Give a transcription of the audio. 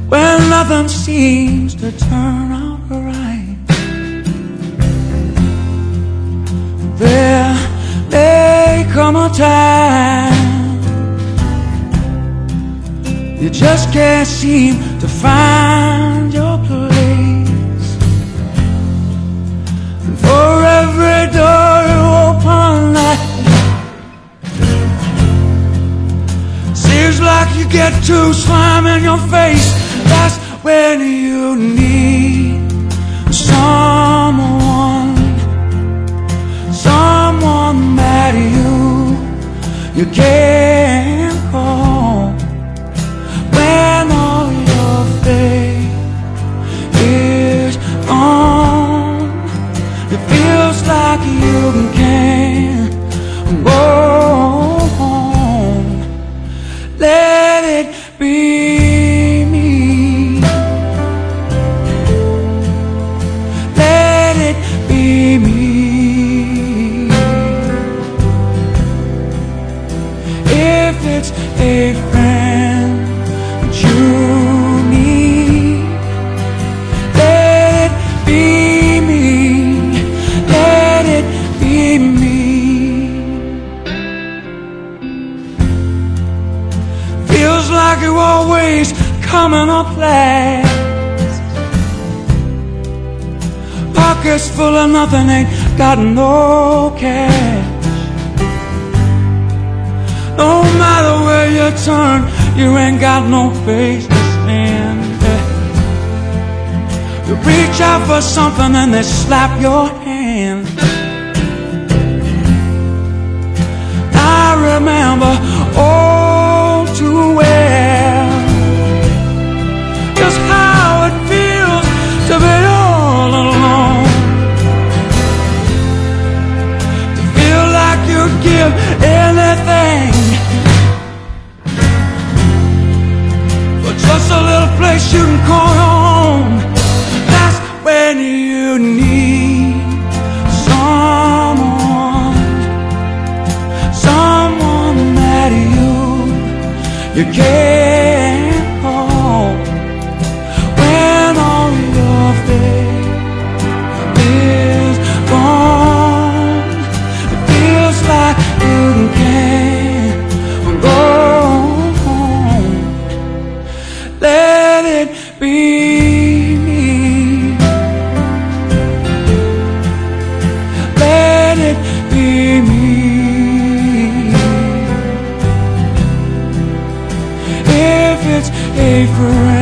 when nothing seems to turn out right. There may come a time you just can't seem to find your place, and for every door you open, seems like you get two slime in your face. That's when you need someone that you can call when all your faith is gone. It feels like you can't go home. Let it be me. Let it be me. If it's a friend that you need, let it be me. Let it be me. Feels like you always coming up last. Pockets full of nothing, ain't got no cash. No matter where you turn, you ain't got no face to stand. You reach out for something and they slap your hand. I remember all too well just how it feels to be all alone, to feel like you'd give anything for just a little place you can call home. That's when you need someone that you can't call when all your faith is gone. It feels like you can't go home. Let it be me. Let it be me. If it's a friend